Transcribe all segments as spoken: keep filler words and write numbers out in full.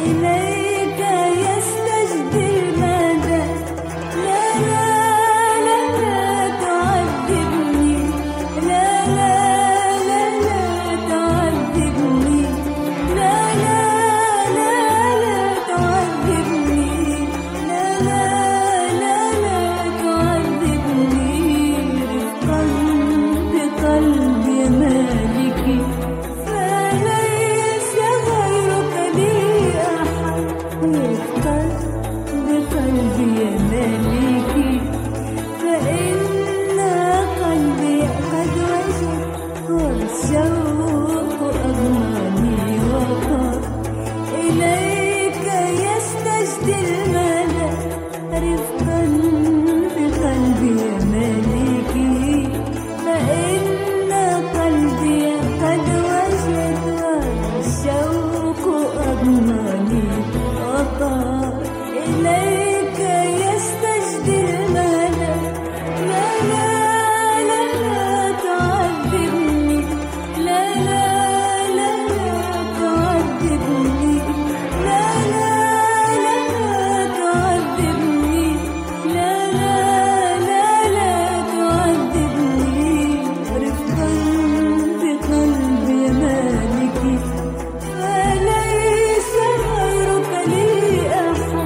إليك يستجدي المدى. لا لا لا لا تعذبني، لا لا لا لا تعذبني، لا لا لا لا تعذبني، لا لا لا لا تعذبني. رفقا بقلبي مالكي، فليس غيرك لي أحد. رفقا بقلبي مالكي، فإن قلبي قد وجد، والشوق أغماني وقال. إليك يستجدي المدى. رفقا بقلبي مالكي، فإن قلبي قد وجد، والشوق أغماني وقال. إليك يستجدي المدى. لا لا لا لا تعذبني، لا لا لا لا تعذبني، لا لا لا لا تعذبني، لا لا لا لا تعذبني. رفقا بقلبي مالكي، فليس غيرك لي أحد.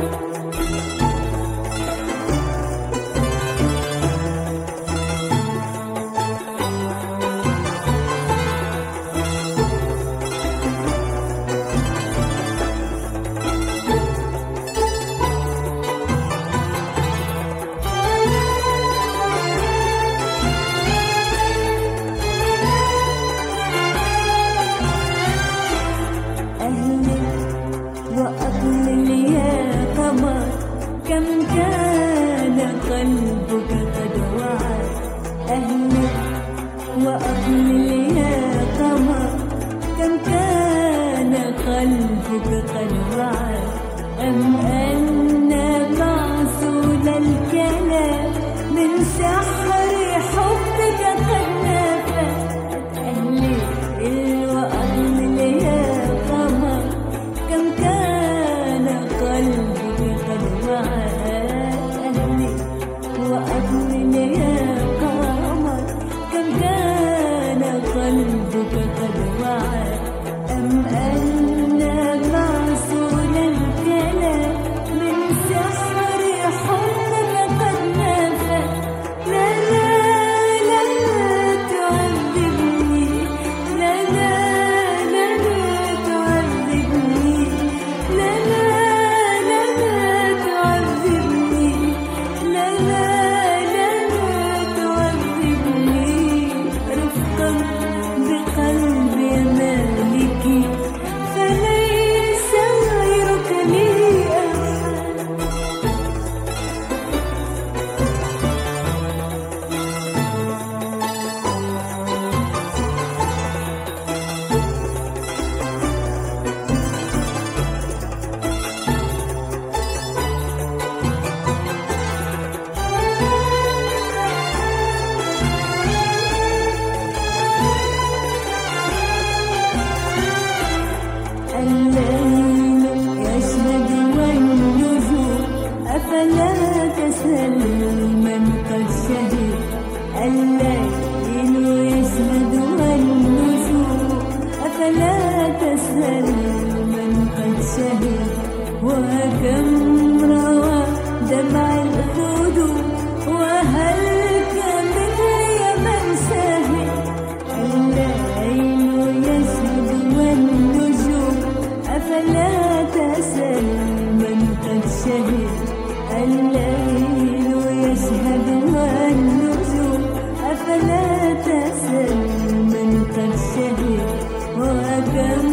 أهلك وأقلل يا قمر، كم كان قلبك قد وعى. أهلك وأقلل يا قمر، كم كان قلبك قد وعى. أم أن معسول الكلام من سحر حبك قد نفى. أهلك وأقلل يا قمر، كم كان قلبك قد وعى. أهلك وأقلل يا قمر، كم كان قلبك قد وعى. أم أن معسول الكلام من سحر حبك قد نفى. لا لا لا لا تعذبني، لا لا لا لا تعذبني، لا لا لا لا تعذبني، لا لا لا لا تعذبني. رفقا بقلبي مالكي، فليس غيرك لي أحد. الليل يشهد والنجوم، أفلا تسأل من قد شهد. الليل يشهد والنجوم، أفلا تسأل من قد شهد. وكم روى دمع الخدود، وهل كمثلي من شهد. الليل يشهد والنجوم، أفلا تسأل من قد شهد. الليل يشهد والنجوم، أفلا تسأل من قد شهد. وكم